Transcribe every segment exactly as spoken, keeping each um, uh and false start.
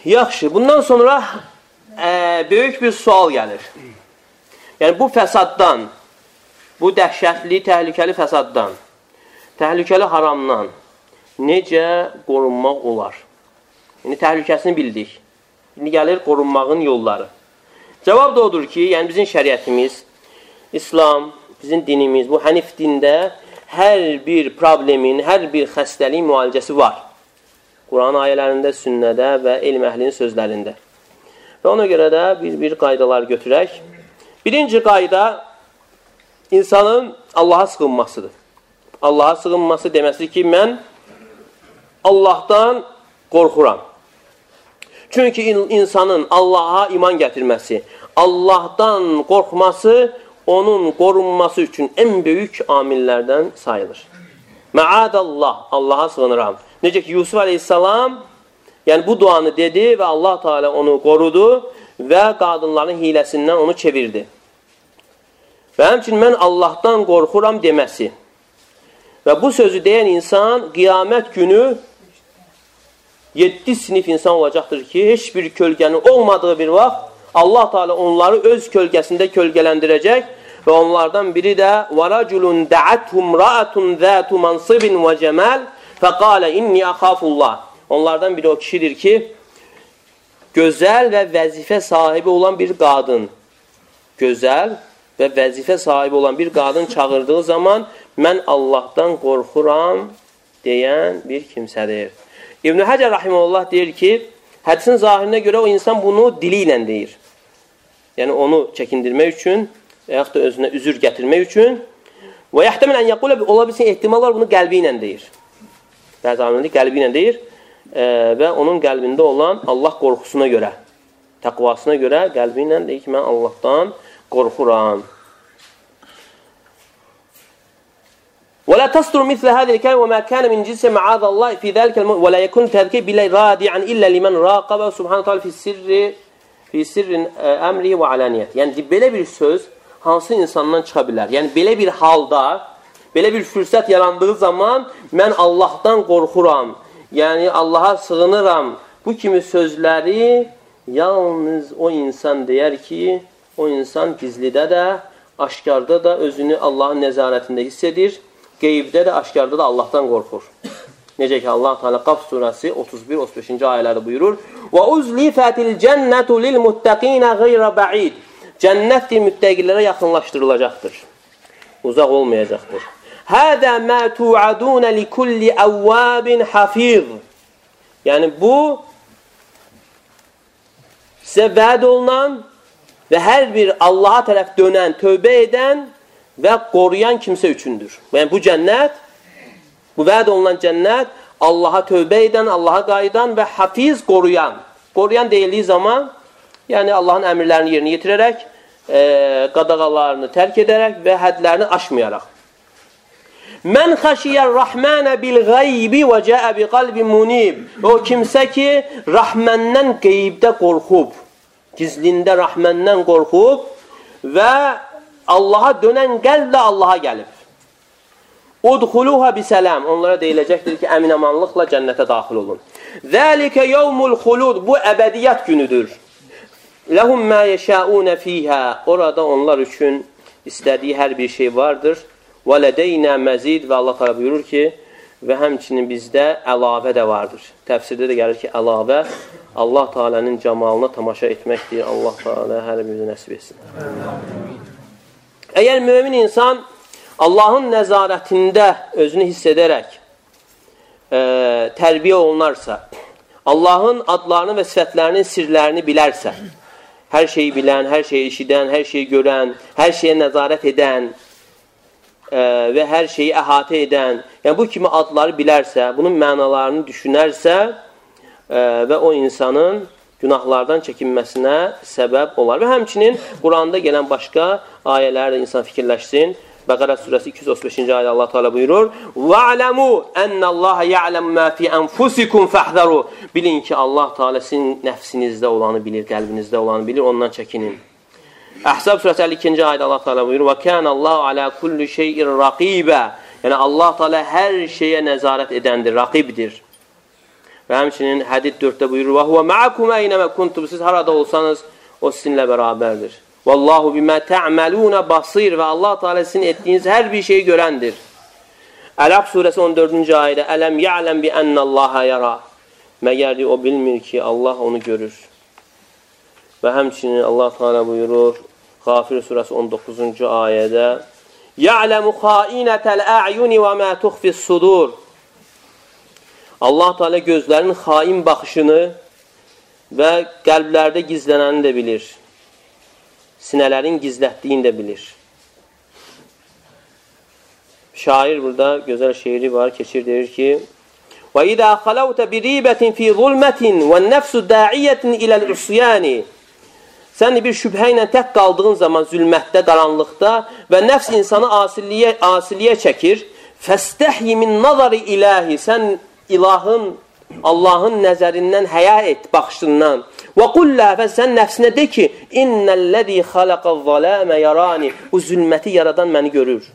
Yaxşı, bundan sonra e, böyük bir sual gəlir. Yəni, bu fəsaddan, bu dəhşətli, təhlükəli fəsaddan, təhlükəli haramdan necə qorunmaq olar? Yəni, təhlükəsini bildik. İndi gəlir qorunmağın yolları. Cavab da odur ki, yəni bizim şəriətimiz, İslam, bizim dinimiz, bu hənif dində hər bir problemin, hər bir xəstəliyin müalicəsi var. Quran ayələrində, sünnədə və elm əhlinin sözlərində. Və ona görə də bir-bir qaydalar götürək. Birinci qayda insanın Allaha sığınmasıdır. Allaha sığınması deməsi ki, mən Allahdan qorxuram. Çünki insanın Allaha iman gətirməsi, Allahdan qorxması, onun qorunması üçün ən böyük amillərdən sayılır. Məadəllah, Allaha sığınıram. Necə ki, Yusuf aleyhissalam, yəni bu duanı dedi və Allah Teala onu qorudu və qadınların hiləsindən onu çevirdi. Və həmçinin mən Allahdan qorxuram deməsi. Və bu sözü deyən insan qiyamət günü yeddi sinif insan olacaqdır ki, heç bir kölgənin olmadığı bir vaxt Allah Teala onları öz kölgəsində kölgələndirəcək və onlardan biri də وَرَجُلٌ دَعَتْهُمْ رَأَةٌ ذَاتُ مَنْصِبٍ وَجَمَالٍ فَقَالَ اِنِّي أَخَافُ اللّٰهِ Onlardan biri o kişidir ki, gözəl və vəzifə sahibi olan bir qadın, gözəl və vəzifə sahibi olan bir qadın çağırdığı zaman mən Allahdan qorxuram deyən bir kimsədir. İbn-i Həcər Rahimullah deyir ki, hədisin zahirinə görə o insan bunu dili ilə deyir. Yəni onu çəkindirmək üçün və yaxud da özünə üzür gətirmək üçün və yəhtemən ən yəqulə ola bilsin ehtimal var, bunu qəlbi ilə deyir. Bəzi alimlər qəlbi ilə deyir e, və onun qəlbində olan Allah qorxusuna görə, təqvasına görə qəlbi ilə deyir ki, mən Allahdan qorxuram. وَلَا تَسْتُرُ مِثْلَ هَذِهِ الْكَلِمَةِ وَمَا كَانَ مِنْ جِنسِ مَعَاذَ اللّٰهِ فِي ذَلِكَ وَلَا يَكُنْ تَذْكِرُ بِاللَّهِ رَادِعًا إِلَّا لِمَنْ رَاقَبَ سُبْحَانَهُ وَتَعَالَى فِي السِّرِّ فِي سِرِّ أَمْرِهِ وَعَلَانِيَةِ Yəni belə bir söz hansı insandan çıxa bilər? Yəni belə bir halda, belə bir fürsət yarandığı zaman mən Allahdan qorxuram, yəni Allaha sığınıram. Bu kimi sözləri yalnız o insan deyər ki, o insan gizlidə də, aşkarda da özünü Allahın nəzarətində hiss edir, qeybdə də, aşkarda da Allahdan qorxur. Necə ki, Allah Teala Qaf surəsi otuz bir otuz beşinci ayələrdə buyurur: "Və uzlifatil cennetu lil muttaqin ghayra ba'id." Cənnət müttəqilərə yaxınlaşdırılacaqdır. Uzaq olmayacaqdır. "Hada ma tu'adun li kulli awwabin hafiz." Yəni bu sizə vəd olunan və hər bir Allaha tərəf dönən, tövbə edən və qoruyan kimsə üçündür. Yəni bu cənnət, bu vəd olunan cənnət Allaha tövbə edən, Allaha qayıdan və hafiz qoruyan. Qoruyan deyildiyi zaman, yəni Allahın əmrlərini yerinə yetirərək, e, qadağalarını tərk edərək və hədlərini aşmayaraq. Mən xəşiyyər rəhmənə bil qaybi və cəə bi qalbi munib. O kimsə ki, rəhməndən qeybdə qorxub, gizlində rəhməndən qorxub və Allaha dönən qəlblə Allaha gəlib. Udxuluha bisəlam. Onlara deyiləcəkdir ki, əmin-amanlıqla cənnətə daxil olun. Zəlikə yevmul xulud. Bu əbədiyyət günüdür. Ləhum mə yeşəunə fiyhə. Orada onlar üçün istədiyi hər bir şey vardır. Və lədeynə məzid. Və Allah təala buyurur ki, və həmçinin bizdə əlavə də vardır. Təfsirdə də gəlir ki, əlavə Allah Teala'nın camalına tamaşa etməkdir. Allah Teala hər birini nəsib etsin. Əgər mümin insan Allahın nəzarətində özünü hiss edərək e, tərbiyə olunarsa, Allahın adlarını və sifətlərinin sirlərini bilərsə, hər şeyi bilən, hər şeyi eşidən, hər şeyi görən, hər şeyə nəzarət edən e, və hər şeyi əhatə edən, yəni bu kimi adları bilərsə, bunun mənalarını düşünərsə e, və o insanın günahlardan çəkinməsinə səbəb olar. Və həmçinin Quranda gələn başqa ayələrdə insan fikirləşsin. Bəqərə surəsi iki yüz otuz beşinci ayədə Allah Teala buyurur: "Va'lamu ennallaha ya'lemu ma fi anfusikum fahzaru." Bilin ki, Allah Teala sizin nəfsinizdə olanı bilir, qəlbinizdə olanı bilir, ondan çəkinin. Əhzab surəsi əlli ikinci ayədə Allah Teala buyurur: "Və kanallahu ala kulli şeyin raqiba." Yəni Allah Teala hər şeyə nəzarət edəndir, raqibdir. Və həmçinin Hədid dörddə buyurur: "Və huve ma'akum eynema kuntum." Siz harada olsanız, o sizinlə bərabərdir. "Vallahu bima ta'malun basir." Və Allah Teala sizin etdiyiniz hər bir şeyi görəndir. Ələq surəsi on dördüncü ayədə: "Ələm ya'lem bi ennallaha yara." Məgər o bilmir ki, Allah onu görür. Və həmçinin Allah Teala buyurur Qafir surəsi on doqquzuncu ayədə: "Ya'lemu xainətel a'yuni və ma tuxfis sudur." Allah Teala gözlərin xain baxışını və qəlblərdə gizlənəni də bilir. Sinələrin gizlətdiyini də bilir. Şair burada gözəl şeiri var, keçir, deyir ki: "Və izə xalavtə bi ribətin fi zulmətin və nəfsu da'iyyətin iləl üsyani." Sən bir şübhə ilə tək qaldığın zaman zülmətdə, qaranlıqda və nəfs insanı asiliyə, asiliyə çəkir. "Fəstəhyi min nazari ilahi." Sən ilahın, Allahın nəzərindən həya et, baxışından. "Və qullə." Və sən nəfsinə de ki: "İnnəl-ləzi xalaqaz-zalama yarani." Bu zülməti yaradan məni görür.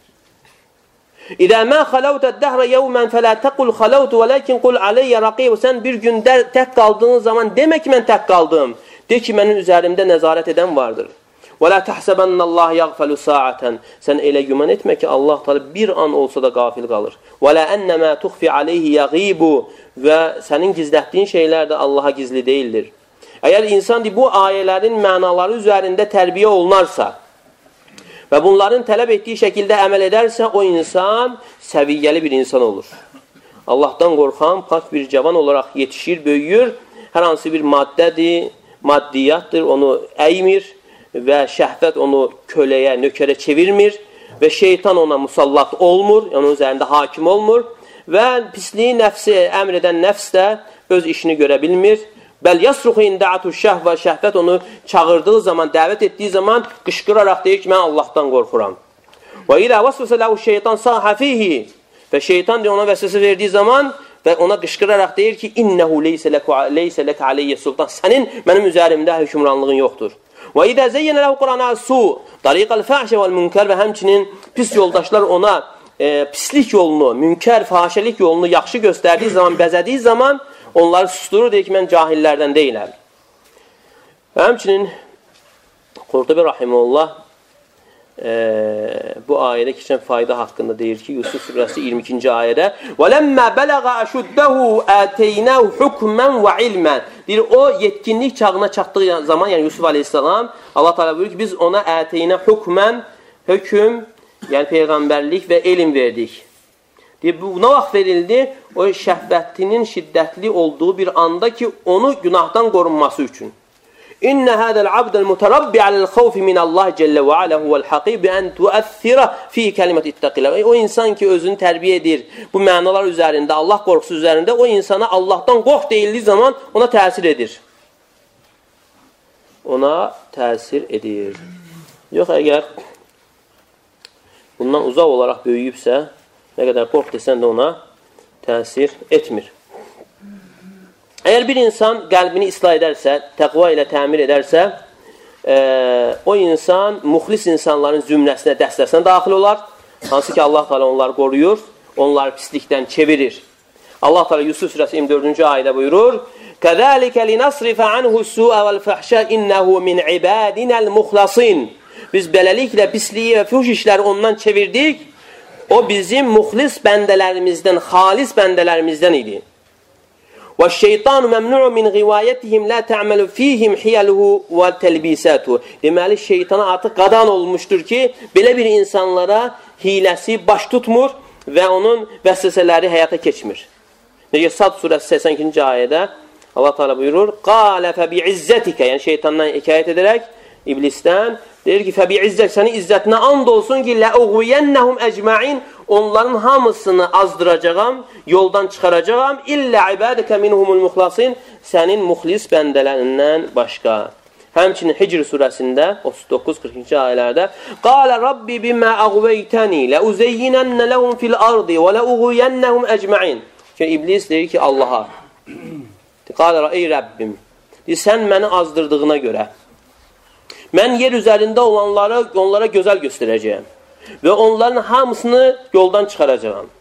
"İzə mə xalavtəd-dəhra yevmən fələ təqul xalavtu vələkin qul aleyyə raqib." Sən bir gündə tək qaldığın zaman demə ki, mən tək qaldım. De ki, mənim üzərimdə nəzarət edən vardır. Və la tahsabannallaha yaghfalu sa'atan. Sən elə güman etmə ki, Allah Teala bir an olsa da qafil qalır. Və la annama tukhfi alayhi yaghibu. Və sənin gizlətdiyin şeylər də Allaha gizli deyildir. Əgər insan bu ayələrin mənaları üzərində tərbiyə olunarsa və bunların tələb etdiyi şəkildə əməl edərsə, o insan səviyyəli bir insan olur. Allahdan qorxan, pak bir cavan olaraq yetişir, böyüyür. Hər hansı bir maddədir, maddiyyatdır, onu əymir və şəhvət onu köləyə, nökərə çevirmir və şeytan ona musallat olmur, onun üzərində hakim olmur və pisliyi nəfsi əmr edən nəfs də öz işini görə bilmir. Bəl yasruxu inda'atu şəhvə, şəhvət onu çağırdığı zaman, dəvət etdiyi zaman qışqıraraq deyir ki, mən Allahdan qorxuram. Və ilə vasvəsə ləhu şeytan sahafihi və şeytan ona vəsvəsə verdiyi zaman və ona qışqıraraq deyir ki, "İnnehu leysə lək aleyyə sultan." Sənin mənim üzərimdə hökmranlığın yoxdur. Və idə zeyyənə ləhu qurana su, tariqəl fəhşə vəl münkər və həmçinin pis yoldaşlar ona e, pislik yolunu, münkər, fahişəlik yolunu yaxşı göstərdiyi zaman, bəzədiyi zaman onları susturur, deyir ki, mən cahillərdən deyiləm. Və həmçinin Qurtubi rahimehullah e, bu ayədə keçən fayda haqqında deyir ki, Yusuf surəsi iyirmi ikinci ayədə وَلَمَّا بَلَغَ أَشُدَّهُ آتَيْنَاهُ حُكْمًا وَعِلْمًا deyir, o yetkinlik çağına çatdığı zaman, yəni Yusuf aleyhissalam, Allah Teala buyurur ki, biz ona ətəynə hukmən, hökm, yəni peyğəmbərlik və elm verdik. Deyir, bu nə vaxt verildi? O şəhvətinin şiddətli olduğu bir anda ki, onu günahdan qorunması üçün. İnne hâzel abdel mutarabbi alel xawfi minallah celle ve ala huvel haqib bi en tu'athira fi kelimet ittaqillah. O insan ki özünü tərbiyə edir bu mənalar üzərində, Allah qorxusu üzərində, o insana Allahdan qorx deyildiyi zaman ona təsir edir. Ona təsir edir. Yox, əgər bundan uzaq olaraq böyüyübsə, nə qədər qorx desən də ona təsir etmir. Əgər bir insan qəlbini islah edərsə, təqva ilə təmir edərsə, e, o insan muxlis insanların zümrəsinə, dəstəsinə daxil olar. Hansı ki, Allah Teala onları qoruyur, onları pislikdən çevirir. Allah Teala Yusuf surəsi iyirmi dördüncü ayədə buyurur: "Kəzəlikə linasrifa anhu su'a vel-fəhşə innehu min ibadinəl muxlasin." Biz beləliklə pisliyi və fuhuş işləri ondan çevirdik. O bizim muxlis bəndələrimizdən, xalis bəndələrimizdən idi. وَالشَّيْطَانُ مَمْنُعُ مِنْ غِوَایَتِهِمْ لَا تَعْمَلُ ف۪يهِمْ حِيَلُهُ وَالْتَلْبِيسَاتُ Deməli, şeytana artıq qadan olmuşdur ki, belə bir insanlara hiləsi baş tutmur və onun vəsvəsələri həyata keçmir. Necə Sad surəsi səksən ikinci ayədə Allah Teala buyurur: قَالَ فَبِعِزَّتِكَ Yəni şeytandan hekayət edərək, iblisdən deyir ki, فَبِعِزَّتِكَ Sənin izzətinə and olsun ki, لَأُغْوِيَنَّهُمْ əcmain Onların hamısını azdıracağam, yoldan çıxaracağam. İllə ibadəkə minhumul muxlasin Sənin muxlis bəndələrindən başqa. Həmçinin Hicr surəsində otuz doqquz qırxıncı ayələrdə Qalə Rabbi bimə əğveytəni ləuzeyyinənnə ləhum fil ardi və ləuğuyənnəhum əcməin ki, iblis deyir ki, Allaha Qalə ey Rəbbim sən məni azdırdığına görə mən yer üzərində olanları onlara gözəl göstərəcəyəm və onların hamısını yoldan çıxaracağam.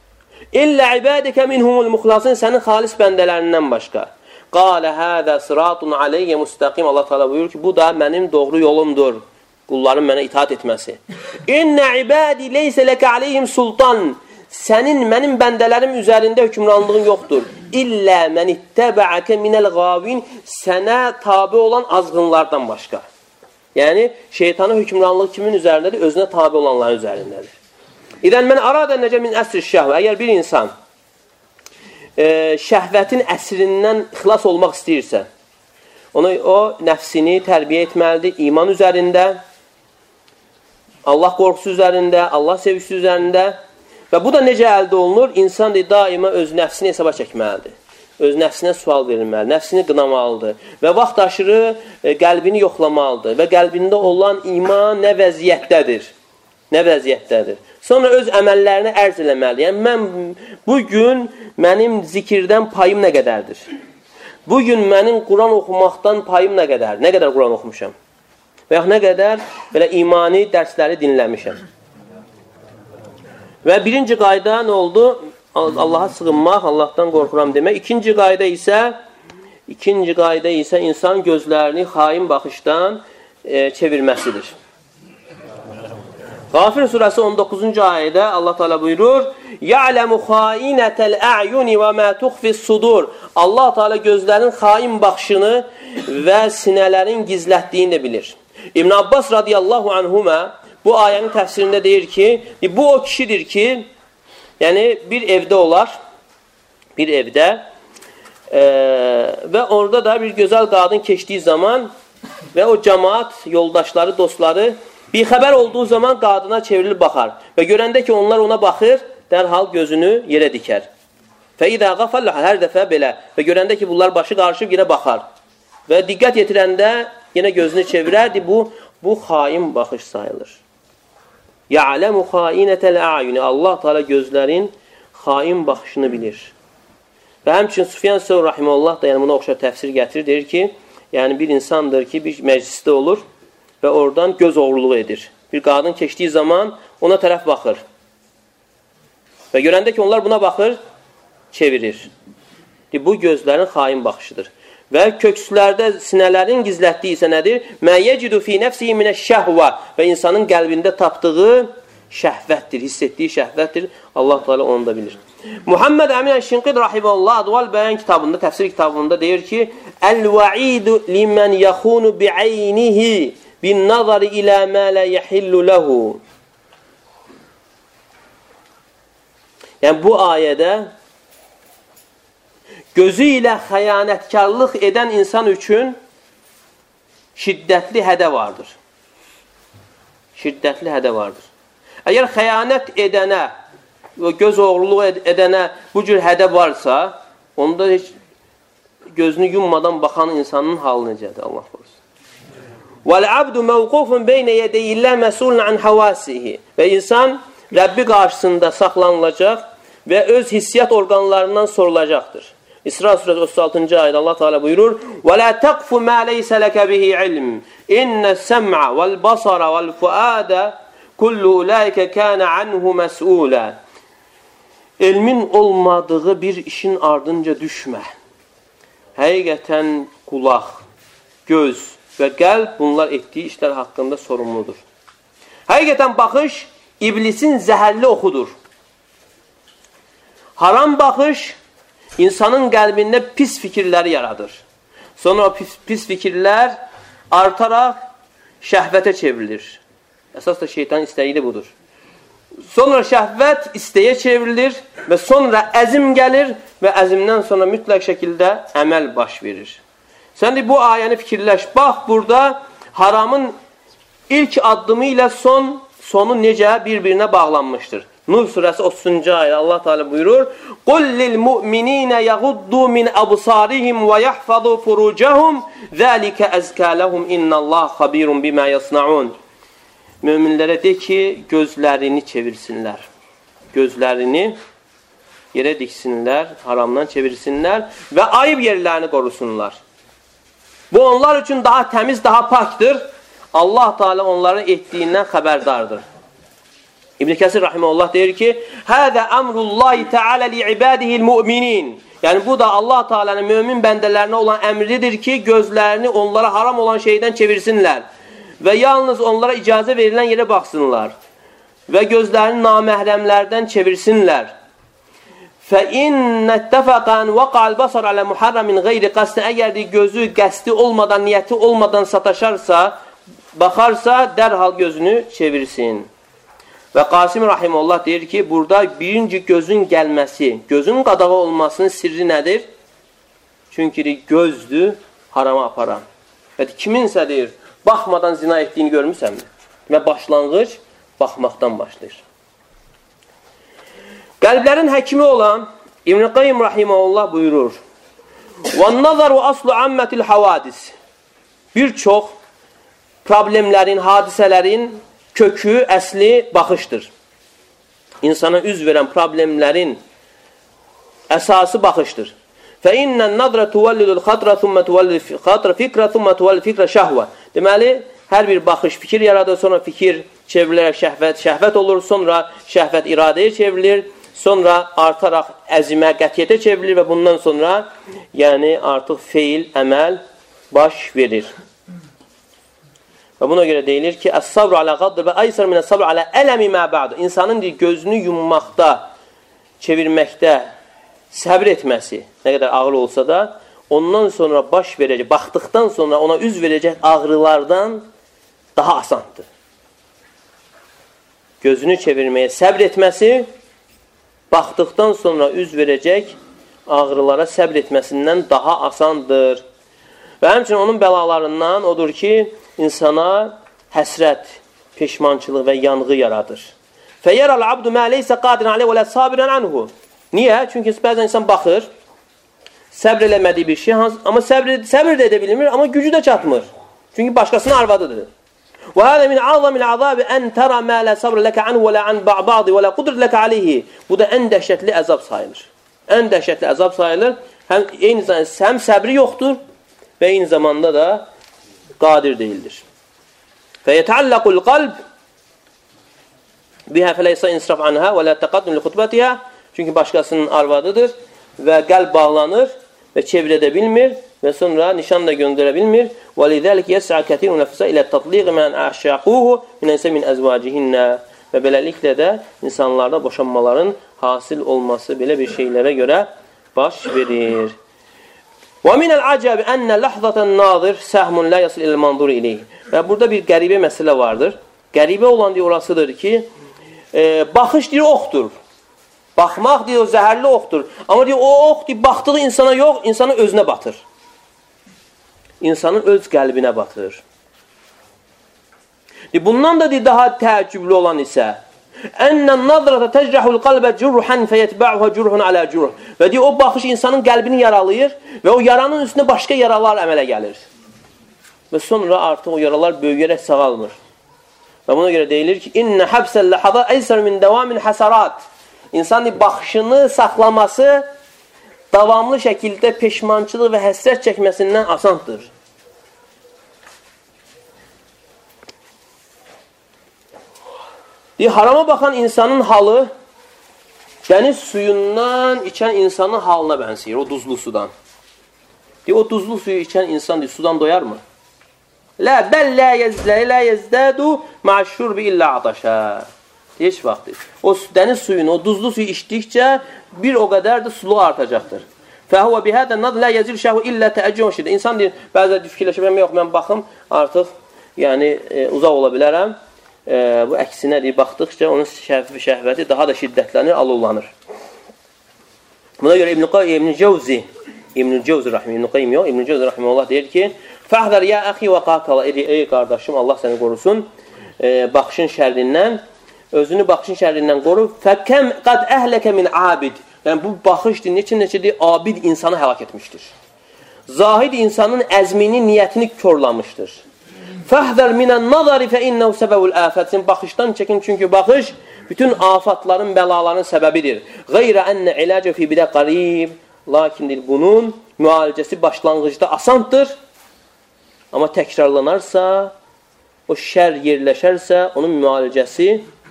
İllə ibadəkə minhumul muxlasın, sənin xalis bəndələrindən başqa. Qalə hədə sıratun aleyyə müstəqim. Allah Teala buyurur ki, bu da mənim doğru yolumdur. Qulların mənə itaat etməsi. İnnə ibadi leysə ləkə aleyhim sultan. Sənin, mənim bəndələrim üzərində hökmranlığın yoxdur. İllə mən ittəbəəkə minəl qavin. Sənə tabi olan azğınlardan başqa. Yəni, şeytanın hökmranlığı kimin üzərindədir? Özünə tabi olanların üzərindədir. İdən mən aradə necə min əsr şəhvə. Əgər bir insan e, şəhvətin əsrindən xilas olmaq istəyirsə, onu, o nəfsini tərbiyə etməlidir iman üzərində, Allah qorxusu üzərində, Allah sevgisi üzərində və bu da necə əldə olunur? İnsan daima öz nəfsini hesaba çəkməlidir. Öz nəfsinə sual verilməli, nəfsini qınamalıdır və vaxt aşırı e, qəlbini yoxlamalıdır və qəlbində olan iman nə vəziyyətdədir? Nə vəziyyətdədir? Sonra öz əməllərini ərz eləməli. Yəni, mən, bugün mənim zikirdən payım nə qədərdir? Bugün mənim Quran oxumaqdan payım nə qədər? Nə qədər Quran oxumuşam? Və yaxud nə qədər belə imani dərsləri dinləmişəm. Və birinci qayda nə oldu? Allaha sığınmaq, Allahdan qorxuram demək. İkinci qayda isə ikinci qayda isə insan gözlərini xain baxışdan e, çevirməsidir. Qafir surəsi on doqquzuncu ayədə Allah Teala buyurur: "Ya'lemu xainətel a'yuni və ma tuxfis sudur." Allah Teala gözlərin xain baxışını və sinələrin gizlətdiyini də bilir. İbn Abbas radiyallahu anhuma bu ayənin təfsirində deyir ki, bu o kişidir ki, yəni bir evdə olar, bir evdə e, və orada da bir gözəl qadın keçdiyi zaman və o cəmaat, yoldaşları, dostları bir xəbər olduğu zaman qadına çevrilib baxar və görəndə ki, onlar ona baxır, dərhal gözünü yerə dikər. Fəidə qafallah, hər dəfə belə və görəndə ki, bunlar başı qarışıb yenə baxar və diqqət yetirəndə yenə gözünü çevirərdi, bu, bu xain baxış sayılır. Ya'ləmu xainətəl a'yuni. Allah Teala gözlərin xain baxışını bilir. Və həmçinin Sufyan Səvri rahimehullah da yəni buna oxşar təfsir gətirir, deyir ki, yəni bir insandır ki, bir məclisdə olur və oradan göz oğurluğu edir. Bir qadın keçdiyi zaman ona tərəf baxır. Və görəndə ki, onlar buna baxır, çevirir. Bu gözlərin xain baxışıdır. Və kökslərdə sinələrin gizlətdiyi isə nədir? Mə yecidu fi nəfsihi minəş-şəhvə və insanın qəlbində tapdığı şəhvətdir, hiss etdiyi şəhvətdir. Allah Teala onu da bilir. Muhammed Əmin Əş-Şinqid rahimehullah Adval Bəyan kitabında, təfsir kitabında deyir ki: "Əl-va'idu limen yaxunu bi'aynihi bin-nazari ilə mə la yahillu lehu." Yəni bu ayədə gözü ilə xəyanətkarlıq edən insan üçün şiddətli hədə vardır. Şiddətli hədə vardır. Əgər xəyanət edənə, göz oğurluğu edənə bu cür hədə varsa, onda heç gözünü yummadan baxan insanın halı necədir? Allah korusun. وَالْعَبْدُ مَوْقُوفٌ بَيْنَ يَدَيِ اللّٰهِ مَسُولٌ عَنْ حَوَاسِهِ Və insan Rəbbi qarşısında saxlanılacaq və öz hissiyat orqanlarından sorulacaqdır. İsra surəsi otuz altıncı ayədə Allah Teala buyurur: "Və la taqfu ma laysa laka bihi ilm. İnne's-sem'a vel-basara vel-fuada kullu ulaika kana anhu mas'ula." Elmin olmadığı bir işin ardınca düşmə. Həqiqətən qulaq, göz və qəlb bunlar etdiyi işlər haqqında sorumludur. Həqiqətən baxış iblisin zəhərli oxudur. Haram baxış insanın qəlbində pis fikirləri yaradır. Sonra o pis, pis fikirlər artaraq şəhvətə çevrilir. Əsas da şeytanın istəyi də budur. Sonra şəhvət istəyə çevrilir və sonra əzim gəlir və əzimdən sonra mütləq şəkildə əməl baş verir. Sən də bu ayəni fikirləş. Bax, burada haramın ilk addımı ilə son, sonu necə bir-birinə bağlanmışdır. Nur surəsi otuzuncu ayə Allah Teala buyurur: "Qul lil-mu'minina yaghuddu min absarihim və yahfazu furucahum, zalika azka lahum innallaha xabirun bima yasnaun." Möminlərə de ki, gözlərini çevirsinlər. Gözlərini yerə diksinlər, haramdan çevirsinlər və ayıb yerlərini qorusunlar. Bu onlar üçün daha təmiz, daha pakdır. Allah Teala onların etdiyindən xəbərdardır. İbn Kəsir rahimehullah deyir ki: "Həzə əmrullahi təala li'ibadihil mu'minin." Yəni bu da Allah Taala'nın mömin bəndələrinə olan əmridir ki, gözlərini onlara haram olan şeydən çevirsinlər və yalnız onlara icazə verilən yerə baxsınlar və gözlərini naməhrəmlərdən çevirsinlər. فَإِنَّ اتَّفَقَ أَنْ وَقَعَ الْبَصَرَ عَلَى مُحَرَّمٍ غَيْرِ قَصْدٍ Əgər gözü qəsdi olmadan, niyyəti olmadan sataşarsa, baxarsa, dərhal gözünü çevirsin. Və Qasim rahimehullah deyir ki, burada birinci gözün gəlməsi, gözün qadağı olmasının sirri nədir? Çünki gözdür harama aparan. Və kiminsə deyir, baxmadan zina etdiyini görmüsənmi? Və başlanğıc baxmaqdan başlayır. Qəlblərin həkimi olan İbn Qayyim rahimehullah buyurur: "Wan-nazaru aslu ammatil havadis." Bir çox problemlərin, hadisələrin kökü, əsli baxışdır. İnsana üz verən problemlərin əsası baxışdır. فَإِنَّ النَّظْرَ تُوَلِّدُ الْخَطْرَ ثُمَّ تُوَلِّدُ الْخَطْرَ فِكْرَ ثُمَّ تُوَلِّدُ الْفِكْرَ şəhvə. Deməli, hər bir baxış fikir yaradır, sonra fikir çevrilərək şəhvət, şəhvət olur, sonra şəhvət iradəyə çevrilir, sonra artaraq əzimə, qətiyyətə çevrilir və bundan sonra yəni artıq feil, əməl baş verir. Və buna görə deyilir ki, "Əs-sabru alə qadr və aysar min əs-sabru alə ələmi mə ba'd." İnsanın gözünü yummaqda, çevirməkdə səbr etməsi, nə qədər ağır olsa da, ondan sonra baş verəcək, baxdıqdan sonra ona üz verəcək ağrılardan daha asandır. Gözünü çevirməyə səbr etməsi, baxdıqdan sonra üz verəcək ağrılara səbr etməsindən daha asandır. Və həmçinin onun bəlalarından odur ki, insana həsrət, peşmançılıq və yanğı yaradır. Fəyərəl abdu mə leysə qadirən aleyh və lə sabirən anhu. Niyə? Çünki bəzən insan baxır, səbr eləmədiyi bir şey, amma səbr, səbr də edə bilmir, amma gücü də çatmır. Çünki başqasının arvadıdır. Və hələ min azamil azabi ən tərə mə lə sabr ləkə anhu və lə an ba'badi və lə qudr ləkə aleyhi. Bu da ən dəhşətli əzab sayılır. Ən dəhşətli əzab sayılır. Həm, eyni zamanda, həm səbri yoxdur və eyni zamanda da qadir deyildir. Fəyətəallaqul qalb bihə fələysə insraf anhə və lə təqaddüm li xutbətihə. Çünki başqasının arvadıdır və qəlb bağlanır və çevir edə bilmir və sonra nişan da göndərə bilmir. Və lidəlik yəs'a kətirun nəfsə ilə tatliq mən əşşəquhu minəsə min əzvacihinnə. Və beləliklə də insanlarda boşanmaların hasil olması belə bir şeylərə görə baş verir. Və minəl acəbi ənə ləhzətən nazir səhmun lə yasil ilə manzur ileyh. Və burada bir qəribə məsələ vardır. Qəribə olan deyir, orasıdır ki, e, baxış deyir, oxdur. Baxmaq deyir, o zəhərli oxdur. Amma deyir, o ox deyir, baxdığı insana yox, insanı özünə batır. İnsanın öz qəlbinə batır. Deyir, bundan da deyir, daha təəccüblü olan isə ənnən nazrata təcrəhul qalbə cürhən fəyətbə'uhə cürhün alə cürh. Və deyir, o baxış insanın qəlbini yaralayır və o yaranın üstünə başqa yaralar əmələ gəlir. Və sonra artıq o yaralar böyüyərək sağalmır. Və buna görə deyilir ki, İnnə həbsəl ləhədə əysər min dəvamin həsərat. İnsanın baxışını saxlaması davamlı şəkildə peşmançılıq və həsrət çəkməsindən asandır. Deyir, harama baxan insanın halı dəniz suyundan içən insanın halına bənzəyir, o duzlu sudan. Deyir, o duzlu suyu içən insan deyir, sudan doyar mı? Lə, bəl lə yezdəli, lə yezdədu məşşurbi illə adaşə. Deyir, heç vaxt deyir. O dəniz suyunu, o duzlu suyu içdikcə bir o qədər də sulu artacaqdır. Fəhuvə bihədən nad lə yezir şəhvü illə təəccüh şidə. İnsan deyir, bəzə fikirləşəm, yox, mən baxım, artıq yəni e, uzaq ola bilərəm. E, bu əksinə deyir, baxdıqca onun şəhv şəhvəti daha da şiddətlənir, alovlanır. Buna görə İbn-i İbn Cəvzi, İbn-i Cəvzi rəhmə, İbn-i Qayyim yox, İbn-i Cəvzi rəhməlullah deyir ki, fəhdər ya əxi və qatala, ey qardaşım, Allah səni qorusun, e, baxışın şərrindən, özünü baxışın şərrindən qoru. Fəkəm qad əhləkə min abid. Yəni, bu baxış neçə-neçədir, abid insanı həlak etmişdir. Zahid insanın əzmini, niyyətini körlamışdır. Fəhdər minən nazari fə innəhu səbəbul əfət. Sən baxışdan çəkin, çünki baxış bütün afatların, bəlaların səbəbidir. Qeyrə ənnə iləcə fi bidə qarib. Lakin bunun müalicəsi başlanğıcda asandır. Amma təkrarlanarsa, o şər yerləşərsə, onun müalicəsi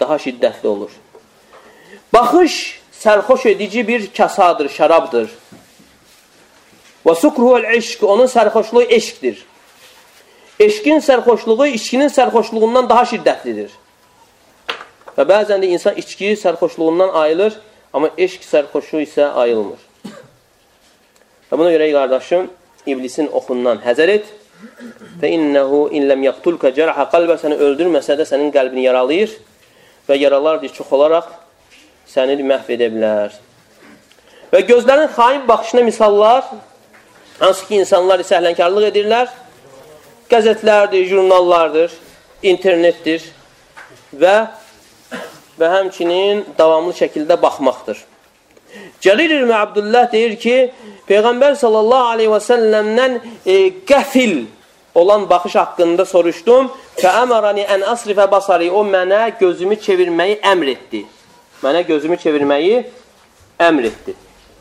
daha şiddətli olur. Baxış sərxoş edici bir kasadır, şərabdır. Və sukruhul eşq, onun sərxoşluğu eşqdir. Eşqin sərxoşluğu içkinin sərxoşluğundan daha şiddətlidir. Və bəzən də insan içki sərxoşluğundan ayılır, amma eşq sərxoşluğu isə ayılmır. Və buna görə qardaşım, iblisin oxundan həzər et. Və innəhu illəm yaqtulka cərhə qalbə, səni öldürməsə də sənin qəlbini yaralayır və yaralar çox olaraq səni məhv edə bilər. Və gözlərin xain baxışına misallar, hansı ki insanlar səhlənkarlıq edirlər, qəzetlərdir, jurnallardır, internetdir və və həmçinin davamlı şəkildə baxmaqdır. Cərir ibn Abdullah deyir ki, Peyğəmbər sallallahu aleyhi və səlləmdən e, qəfil olan baxış haqqında soruşdum. Fəəmərəni ən asrifə basari, o mənə gözümü çevirməyi əmr etdi. Mənə gözümü çevirməyi əmr etdi.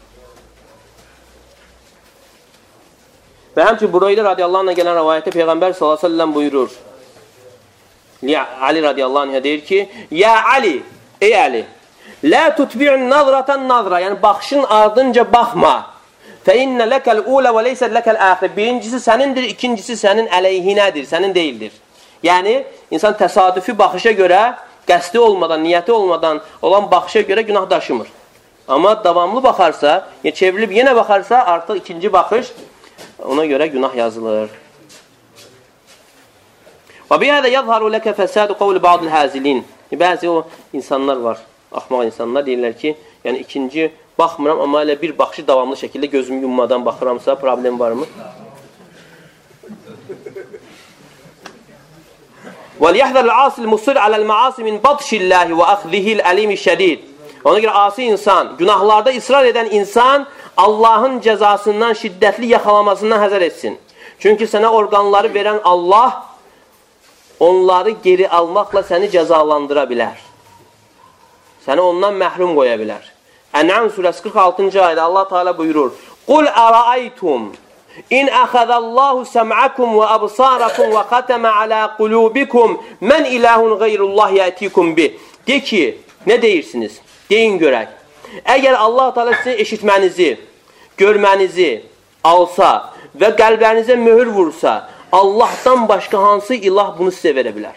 Və həmçin Bureydə radiyallahu anh'a gələn rəvayətdə Peyğəmbər sallallahu aleyhi və səlləm buyurur. Ali radiyallahu anh'a deyir ki, Ya Ali, ey Ali, la tutbi'un nazratan nazra, yəni baxışın ardınca baxma. Fə innə ləkəl ulə və leysə ləkəl əxir. Birincisi sənindir, ikincisi sənin əleyhinədir, sənin deyildir. Yəni, insan təsadüfi baxışa görə, qəsdi olmadan, niyyəti olmadan olan baxışa görə günah daşımır. Amma davamlı baxarsa, yəni çevrilib yenə baxarsa, artıq ikinci baxış, ona görə günah yazılır. Və bihədə yəzharu ləkə fəsədu qavlu ba'dil həzilin. Bəzi o insanlar var, axmaq insanlar deyirlər ki, yəni ikinci baxmıram, amma elə bir baxışı davamlı şəkildə gözümü yummadan baxıramsa, problem varmı? وَلْيَحْذَرْ الْعَاصِ الْمُصِرْ عَلَى الْمَعَاصِ مِنْ بَطْشِ اللّٰهِ وَأَخْذِهِ الْأَلِيمِ الشَّدِيدِ. Ona görə asi insan, günahlarda ısrar edən insan Allahın cəzasından, şiddətli yaxalamasından həzər etsin. Çünki sənə orqanları verən Allah onları geri almaqla səni cəzalandıra bilər. Səni ondan məhrum qoya bilər. Ən'am surəsi qırx altıncı ayədə Allah Teala buyurur: "Qul ara'aytum in axadallahu sam'akum və absarakum və xatama ala qulubikum men ilahun gayrullah yatikum bi." De ki, nə deyirsiniz? Deyin görək. Əgər Allah Teala sizin eşitmənizi, görmənizi alsa və qəlblərinizə möhür vursa, Allahdan başqa hansı ilah bunu sizə verə bilər?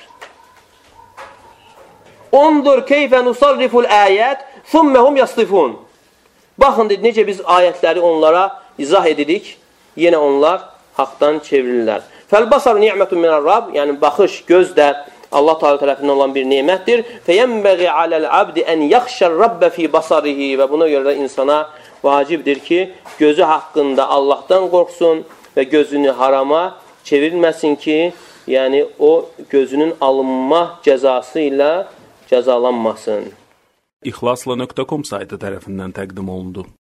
Ondur keyfə nusarriful ayət thumməhum yasdifun. Baxın, necə biz ayətləri onlara izah edirik, yenə onlar haqdan çevrilirlər. Fəl-basaru ni'mətun minər-Rab, yəni baxış, göz də Allah Teala tərəfindən olan bir nemətdir. Fəyənbəği aləl-abdi ən yaxşər-Rabbə fi basarihi, və buna görə də insana vacibdir ki, gözü haqqında Allahdan qorxsun və gözünü harama çevirməsin ki, yəni o gözünün alınma cəzası ilə cəzalanmasın. İxlasla nöqtə com saytı tərəfindən təqdim olundu.